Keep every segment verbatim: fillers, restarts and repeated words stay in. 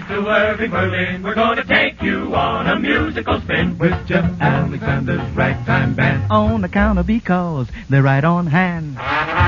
to whirling, whirling. We're going to take you on a musical spin with Jeff Alexander's Ragtime Band. On account of because they're right on hand.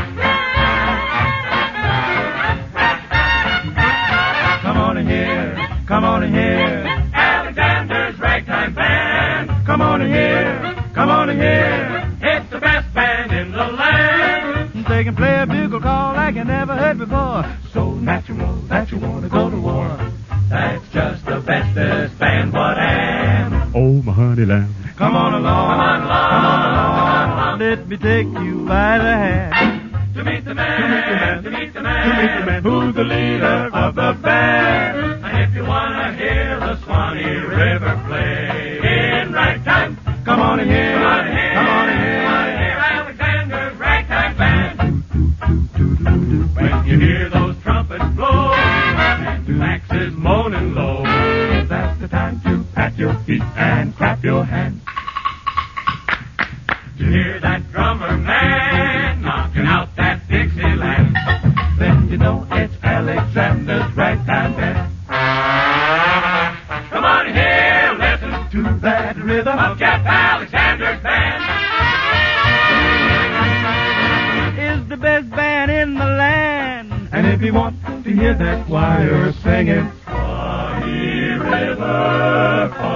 Come on in here, come on in here. Alexander's Ragtime Band. Come on in here, come on in here. It's the best band in the land. They can play a bugle call like you never heard before. So natural that you want to go to war. That's just the bestest band what am. Oh, my honey lamb. Come on along, Come on along, come on along. come on along. Let me take you by the hand. To meet the man, To meet the man, to meet the man, to meet the man who's the leader of the band. And if you wanna hear the Swanee River play in ragtime, Come on in here, come on in here, come on in here. come on in here, Alexander's Ragtime Band. When When you hear those trumpets blow and Max's moaning low, that's the time to pat your feet and clap your hands. you hear that drummer man knocking out that Dixieland. Then you know it's Alexander's Ragtime Band. Come on in here, listen To that rhythm of Jeff Alexander's band. Is the best band in the land. And if you want to hear that choir singing, Swanee River